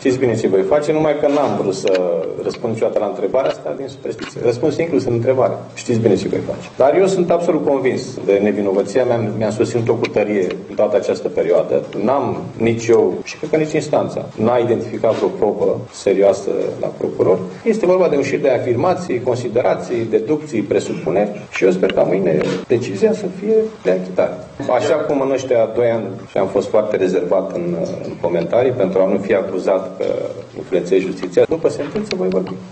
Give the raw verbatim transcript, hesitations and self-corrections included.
Știți bine ce voi face, numai că n-am vrut să răspund niciodată la întrebarea asta din superstiție. Răspuns inclus în întrebare. Știți bine ce voi face. Dar eu sunt absolut convins de nevinovăția mea, mi-am susținut-o cu tărie în toată această perioadă. N-am nici eu, și cred că nici instanța, n-a identificat vreo probă serioasă la procuror. Este vorba de un șir de afirmații, considerații, deducții, presupuneri și eu sper ca mâine decizia să fie de achitare. Așa cum în ăștia doi ani și am fost foarte rezervat în, în comentarii pentru a nu fi acuzat că influențez justiția, după sentință voi vorbi.